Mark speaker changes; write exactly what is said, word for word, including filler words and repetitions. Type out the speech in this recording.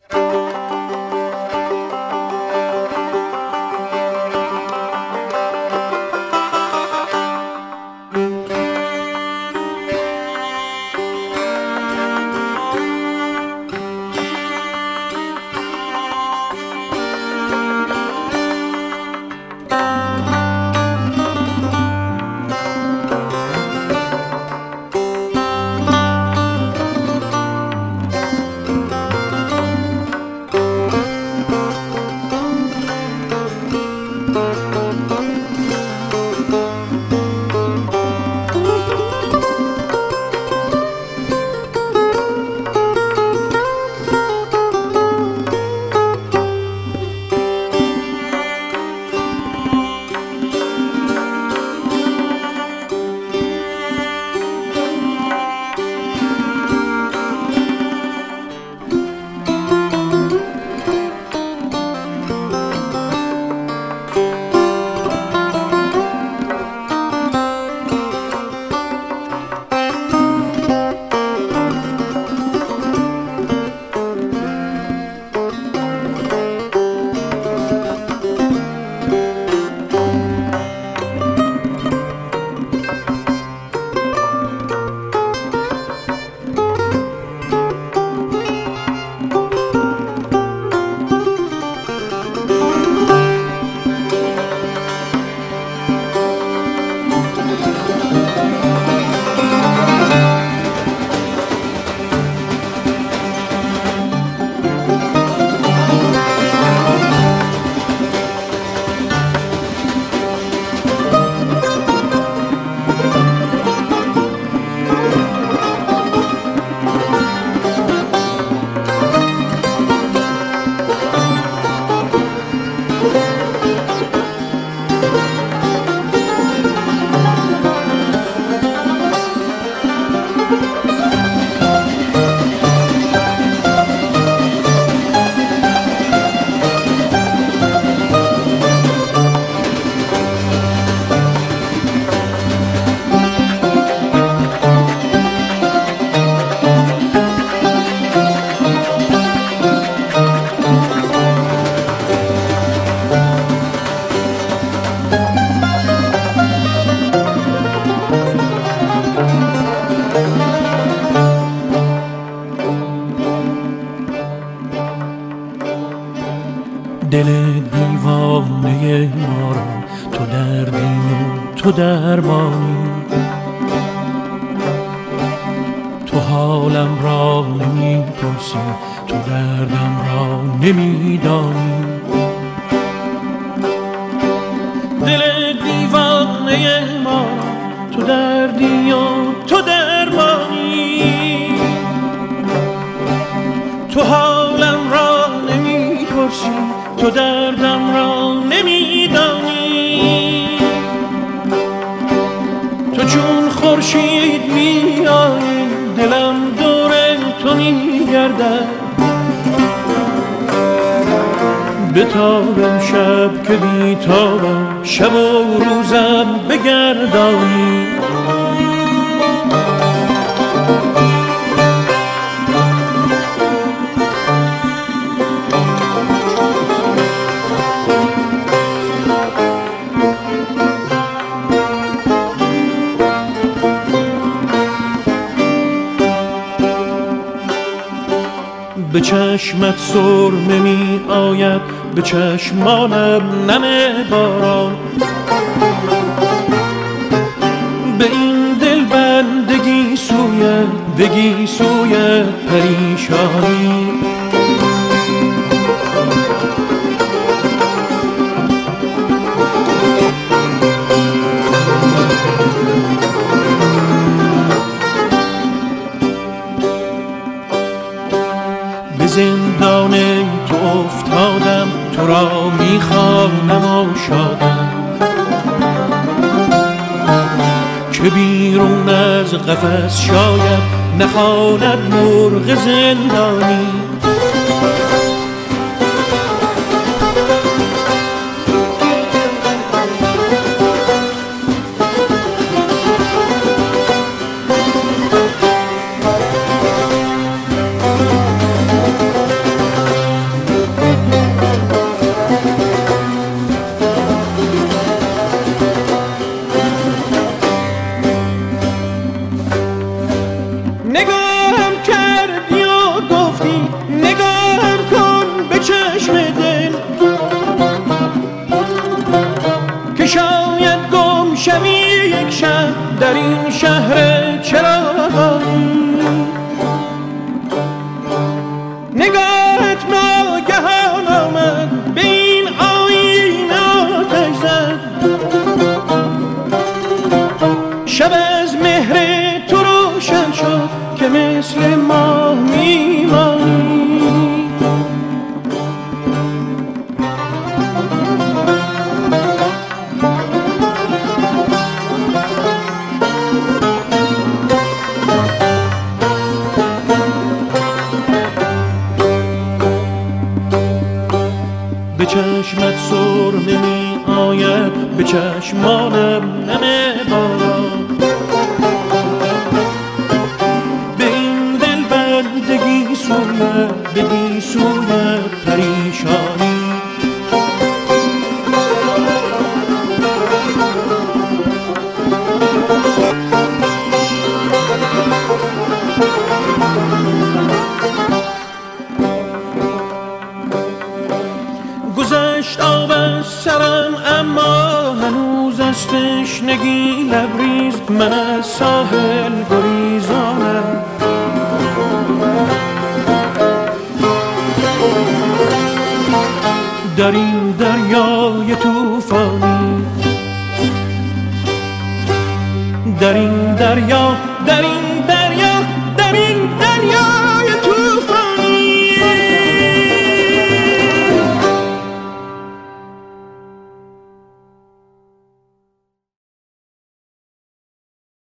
Speaker 1: دل دیوانه ما را تو دردی و تو درمانی، تو حالم را نمی پرسی، تو دردم را نمی دانی. دل دیوانه ما را تو دردی و تو درمانی، تو حالم را نمی پرسی، تو دردم را نمی دانی. تو چون خورشید می آیی، دلم دور تو می گردد. بتابم شب که بیتابم، شب و روزم بگردانی. به چشمت سرمه می آید، به چشمانم نم باران. به این دل بندگی سویت، بگی سویت پریشانی. به زندان تو افتادم، تو را میخوانم و شادم. که بیرون از قفس شاید نخواند مرغ زندانی. نگاهت ناگهان آمد به این آینه آتش زد. شب از مهر تو روشن شد که مثل ماه میمانی. به چشمت سرمه می آید، به چشمانم نم باران. به این دل بندگی سویت، بگی سویت پریشانی. گذشت آب از سرم اما هنوز از تشنگی لبریز، من از ساحل گریزانم. در این دریای طوفانی، در این دریا